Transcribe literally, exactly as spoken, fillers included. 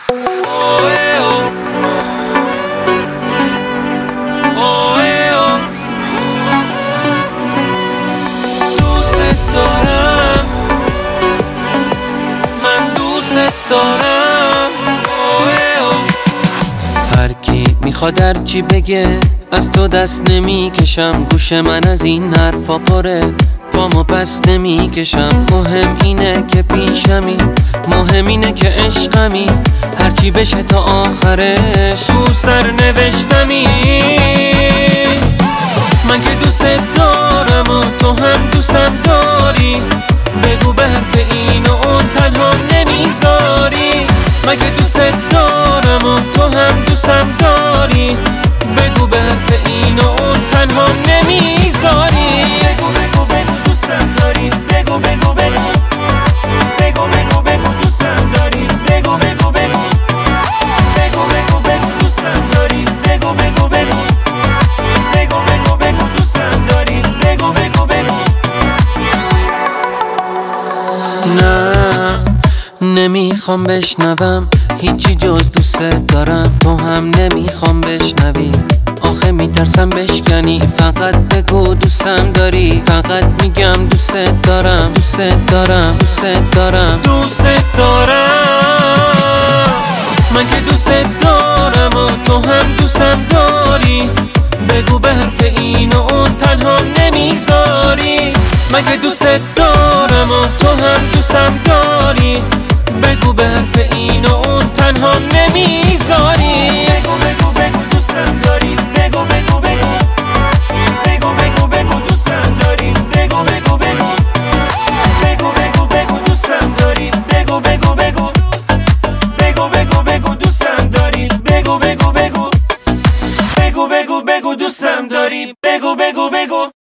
دوست دارم، من دوست دارم. هر کی میخواد هر چی بگه، از تو دست نمیکشم. گوش من از این حرفا پره، پامو پس نمیکشم. مهم اینه که پیشمی، مهم اینه که عشقمی. هرچی بشه تا آخرش تو سر نوشتمی. من که دوست دارم و تو هم دوستم داری. بگو به حرف این و اون تنها نمیذاری. من که دوست دارم و تو هم دوستم داری. بگو به حرف این و اون تنها نمیذاری. بگو بگو بگو دوستم داری. بگو بگو بگو بگو بگو بگو دوستم داری. بگو بگو بگو بگو بگو بگو دوستم داری. بگو بگو بگو بگو بگو بگو دوستم داری. بگو بگو بگو. نه نمیخوام بشنوم هیچی جز دوست دارم. تو هم نمیخوام بشنوی، آخه میترسم بشکنی. فقط بگو دوستم داری. فقط میگم دوست دارم، دوست دارم، دوست دارم، دوست دارم. من که دوست دارم و تو هم دوستم داری. بگو به حرف این و اون تنها نمیذاری. من که دوست دارم و تو هم دوستم داری. بگو به حرف این و اون تنها نمیذاری. بگو بگو بگو دوستم داری. بگو بگو بگو بگو بگو بگو دوستم داری. بگو بگو بگو بگو بگو بگو دوستم داری. بگو بگو بگو بگو بگو بگو دوستم داری. بگو بگو بگو بگو بگو بگو دوستم داری. بگو بگو بگو